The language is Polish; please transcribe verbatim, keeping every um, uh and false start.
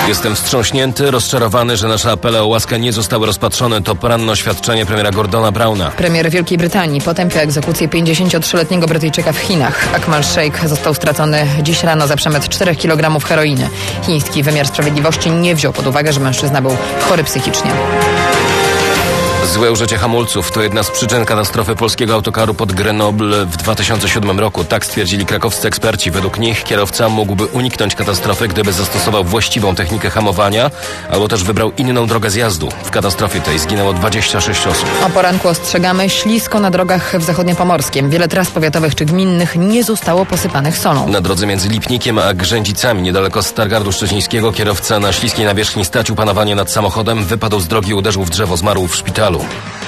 Jestem wstrząśnięty, rozczarowany, że nasze apele o łaskę nie zostały rozpatrzone. To poranne oświadczenie premiera Gordona Browna. Premier Wielkiej Brytanii potępia egzekucję pięćdziesięciotrzyletniego Brytyjczyka w Chinach. Akmal Sheikh został stracony dziś rano za przemyt czterech kilogramów heroiny. Chiński wymiar sprawiedliwości nie wziął pod uwagę, że mężczyzna był chory psychicznie. Złe użycie hamulców to jedna z przyczyn katastrofy polskiego autokaru pod Grenoble w dwa tysiące siódmym roku. Tak stwierdzili krakowscy eksperci. Według nich kierowca mógłby uniknąć katastrofy, gdyby zastosował właściwą technikę hamowania albo też wybrał inną drogę zjazdu. W katastrofie tej zginęło dwadzieścia sześć osób. O poranku ostrzegamy: ślisko na drogach w zachodniopomorskiem. Wiele tras powiatowych czy gminnych nie zostało posypanych solą. Na drodze między Lipnikiem a Grzędzicami, niedaleko Stargardu Szczecińskiego, kierowca na śliskiej nawierzchni stracił panowanie nad samochodem, wypadł z drogi, uderzył w drzewo, zmarł w szpitalu.